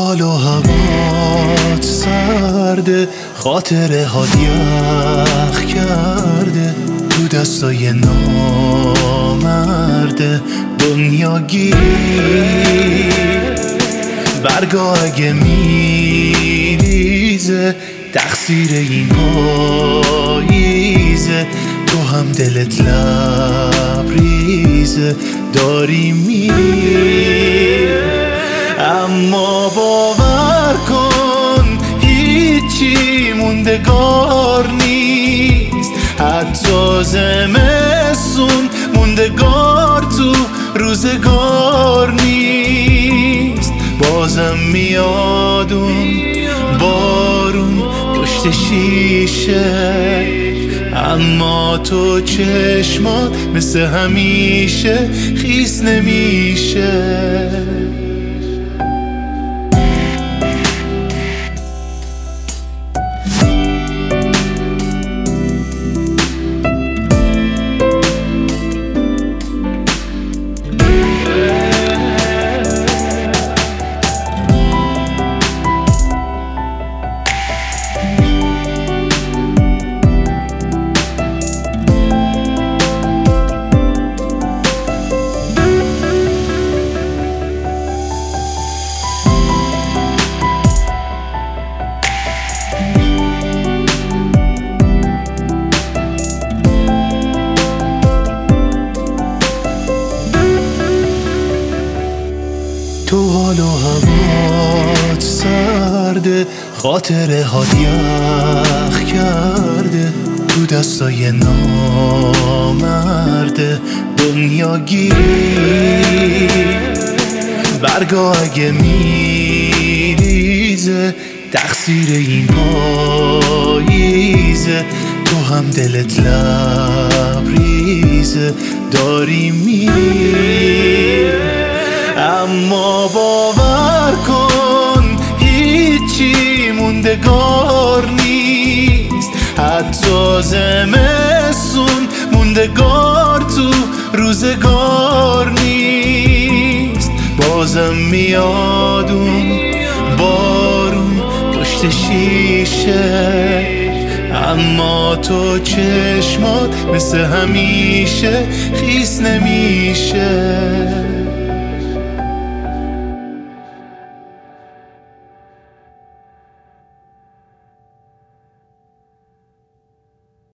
حال و هوات سرده، خاطره ها یخ کرده، تو دستای نامرده دنیا گیر. برگا اگه میریزه تقصیر این پاییزه، تو هم دلت لبریزه داری میری. اما باور کن هیچی موندگار نیست، حتی زمستون موندگار تو روزگار نیست. بازم میاد اون بارون پشت شیشه، اما تو چشمات مثل همیشه خیس نمیشه. تو حال و هوات سرده، خاطره ها یخ کرده، تو دستای نامرده دنیا گیر. برگا اگه میریزه تقصیر این پاییزه، تو هم دلت لبریزه داری میری. اما باور کن هیچی موندگار نیست، حتی زمستون موندگار تو روزگار نیست. بازم میاد اون بارون پشت شیشه، اما تو چشمات مثل همیشه خیس نمیشه.